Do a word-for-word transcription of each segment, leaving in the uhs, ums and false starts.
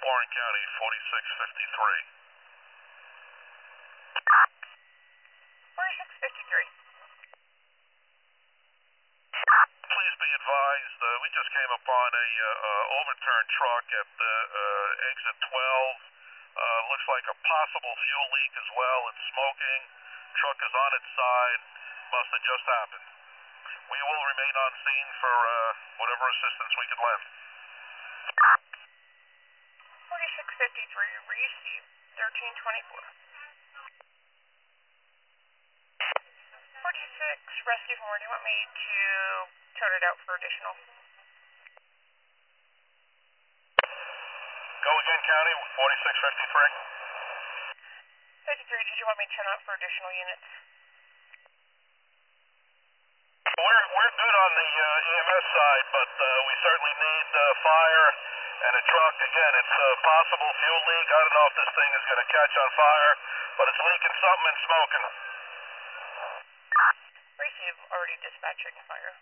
Warren County, forty-six fifty-three. forty-six fifty-three. Please be advised, uh, we just came upon a uh, uh, overturned truck at the uh, exit twelve. Uh, looks like a possible fuel leak as well. It's smoking. Truck is on its side. Must have just happened. We will remain on scene for uh, whatever assistance we can lend. forty-six fifty-three, receive thirteen twenty-four. forty-six, rescue from where do you want me to tone it out for additional? Go again, County, forty-six fifty-three. fifty-three, did you want me to tone out for additional units? We're, we're good on the uh, E M S side, but uh, we certainly need uh, fire and a truck. Again, it's a possible fuel leak. I don't know if this thing is going to catch on fire, but it's leaking something and smoking. Receive, already dispatching fire.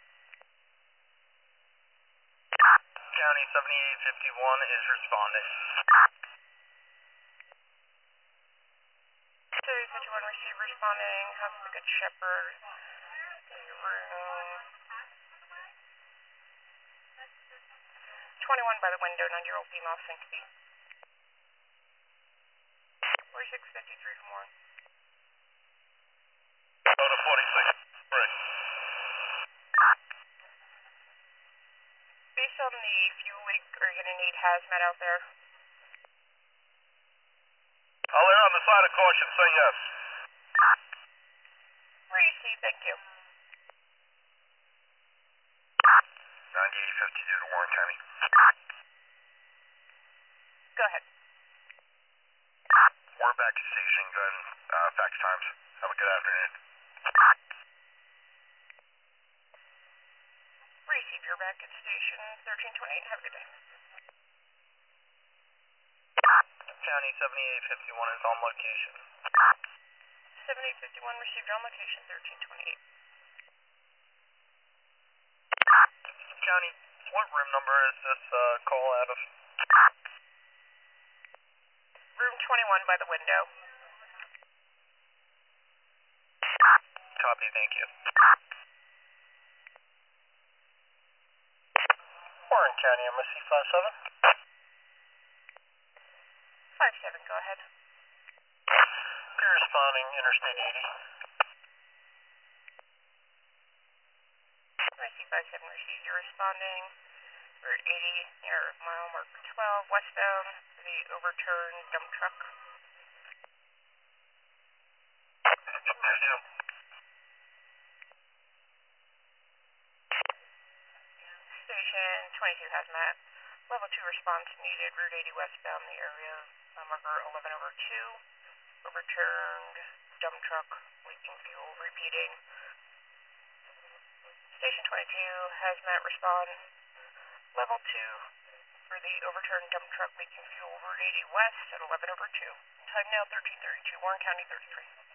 County seventy-eight fifty-one is responding. seventy-eight fifty-one, receive, responding. How's the Good Shepherd? Room twenty-one by the window, nine-year-old female, syncope. forty-six fifty-three from Warren. Go to forty-six fifty-three. Based on the fuel leak, are you going to need hazmat out there? I'll err on the side of caution, say yes. Receive, thank you. ninety-eight fifty-two to Warren County. Go ahead. We're back to station, gun, uh, fax times. Have a good afternoon. Receive, you're back at station thirteen twenty-eight. Have a good day. County seventy-eight fifty-one is on location. seventy-eight fifty-one, received on location thirteen twenty-eight. County, what room number is this uh, call out of? Room twenty-one by the window. Copy, thank you. Warren County, M S C five seven. five seven, go ahead. You're responding, Interstate eighty. I see five seven received, you're responding. Route eighty, near mile marker twelve, westbound, for the overturned dump truck. Station twenty-two hazmat. Level two response needed. Route eighty westbound, the area of mile marker eleven over two. Overturned dump truck, leaking fuel, repeating. Station twenty-two hazmat respond. Level two for the overturned dump truck leaking fuel, Route eighty west at eleven over two. Time now thirteen thirty-two, Warren County thirty-three.